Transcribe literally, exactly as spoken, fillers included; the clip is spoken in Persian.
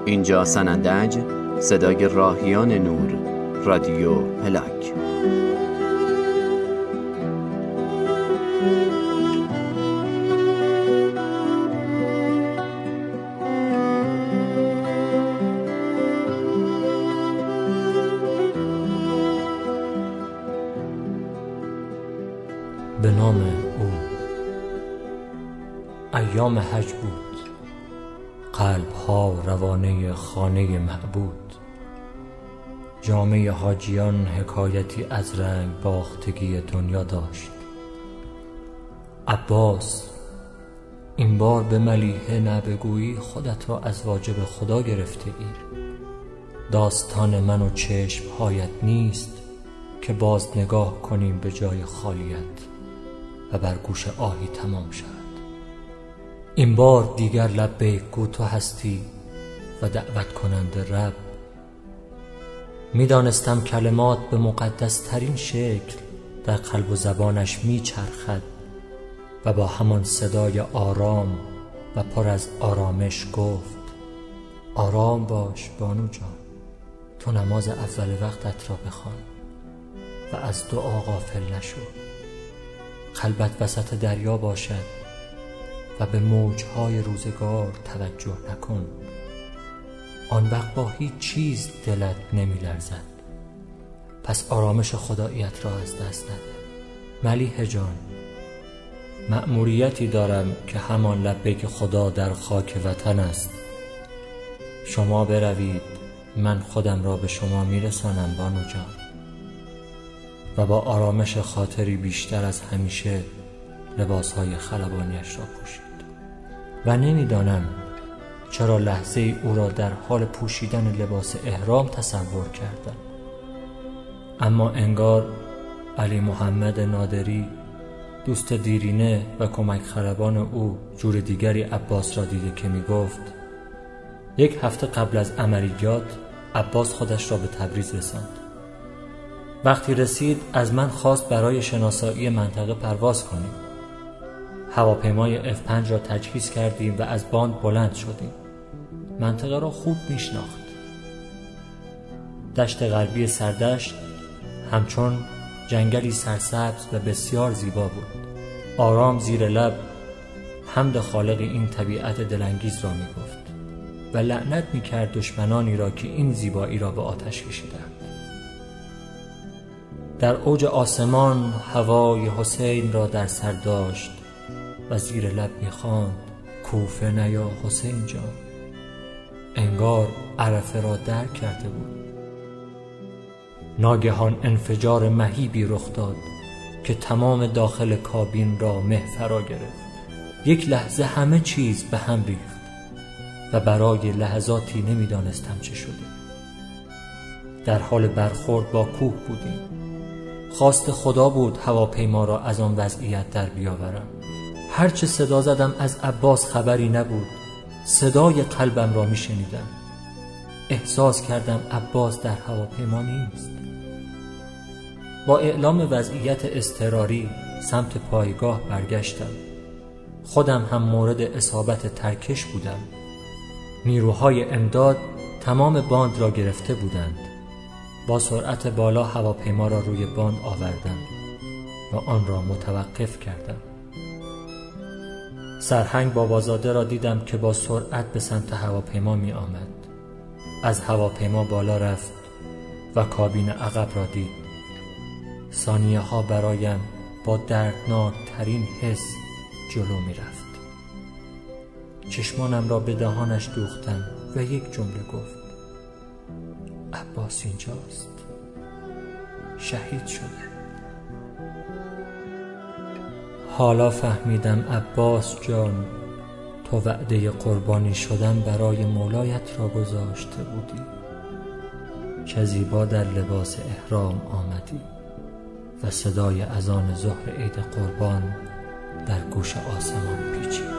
اینجا سنندج، صدای راهیان نور، رادیو پلاک. به نام او. ایام حج بود، قلب ها روانه خانه معبود. جامعه حاجیان حکایتی از رنگ باختگی دنیا داشت. عباس، این بار به ملیحه نبگویی خودت را از واجب خدا گرفته ای. داستان من و چشم هایت نیست که باز نگاه کنیم به جای خالیت و بر گوش آهی تمام شد. این بار دیگر لبیک گو تو هستی و دعوت کننده رب. می دانستم کلمات به مقدس ترین شکل در قلب و زبانش می چرخد و با همان صدای آرام و پر از آرامش گفت: آرام باش بانو جان، تو نماز اول وقتت را بخوان و از دعا غافل نشو. قلبت وسط دریا باشد و به موجهای روزگار توجه نکن. آن وقت با هیچ چیز دلت نمی لرزد. پس آرامش خداییت را از دست نده. ملیحه جان، مأموریتی دارم که همان لبیک خدا در خاک وطن است. شما بروید، من خودم را به شما می رسانم بانو جان. و با آرامش خاطری بیشتر از همیشه لباسهای خلبانیش را پوشید. و نمیدانم چرا لحظه ای او را در حال پوشیدن لباس احرام تصور کردم، اما انگار علی محمد نادری، دوست دیرینه و کمک خلبان او، جور دیگری عباس را دیده که می گفت: یک هفته قبل از عملیات عباس خودش را به تبریز رساند. وقتی رسید از من خواست برای شناسایی منطقه پرواز کنیم. هواپیمای اف پنج را تجهیز کردیم و از باند بلند شدیم. منطقه را خوب میشناخت. دشت غربی سردشت همچون جنگلی سرسبز و بسیار زیبا بود. آرام زیر لب حمد خالق این طبیعت دلانگیز را میگفت و لعنت میکرد دشمنانی را که این زیبایی را به آتش کشیدند. در اوج آسمان هوای حسین را در سر داشت و زیر لب می‌خواند: کوفه نیا حسین جان. انگار عرفه را درک کرده بود. ناگهان انفجار مهیبی رخ داد که تمام داخل کابین را مه فرا گرفت. یک لحظه همه چیز به هم ریخت و برای لحظاتی نمی‌دانستم چه شده. در حال برخورد با کوه بودیم. خواست خدا بود هواپیما را از آن وضعیت در بیاورم. هرچه صدا زدم از عباس خبری نبود. صدای قلبم را می شنیدم. احساس کردم عباس در هواپیما نیست. با اعلام وضعیت اضطراری سمت پایگاه برگشتم. خودم هم مورد اصابت ترکش بودم. نیروهای امداد تمام باند را گرفته بودند. با سرعت بالا هواپیما را روی باند آوردم و آن را متوقف کردم. سرهنگ بابازاده را دیدم که با سرعت به سمت هواپیما می آمد. از هواپیما بالا رفت و کابین عقب را دید. ثانیه ها برایم با دردناک ترین حس جلو می رفت. چشمانم را به دهانش دوختم و یک جمله گفت: عباس اینجاست، شهید شده. حالا فهمیدم عباس جان، تو وعده قربانی شدن برای مولایت را گذاشته بودی. چه زیبا در لباس احرام آمدی و صدای اذان ظهر عید قربان در گوش آسمان پیچید.